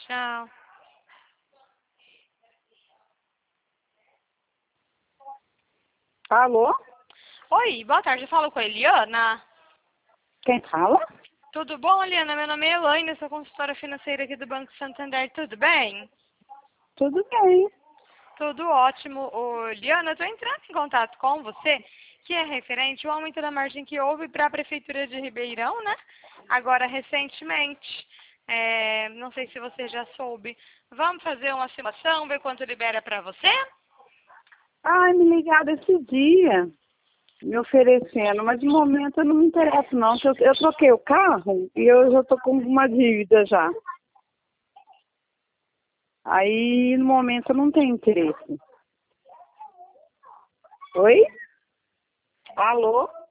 Tchau. Alô? Oi, boa tarde. Eu falo com a Eliana. Quem fala? Tudo bom, Eliana? Meu nome é Elaine, sou consultora financeira aqui do Banco Santander. Tudo bem? Tudo bem. Tudo ótimo. Ô, Eliana, eu estou entrando em contato com você, que é referente ao aumento da margem que houve para a Prefeitura de Ribeirão, né? Agora, recentemente. Não sei se você já soube. Vamos fazer uma simulação, ver quanto libera para você? Ai, me ligaram esse dia, me oferecendo, mas de momento eu não me interesso não, que eu troquei o carro e eu já tô com uma dívida já. Aí, no momento, eu não tenho interesse. Oi? Alô?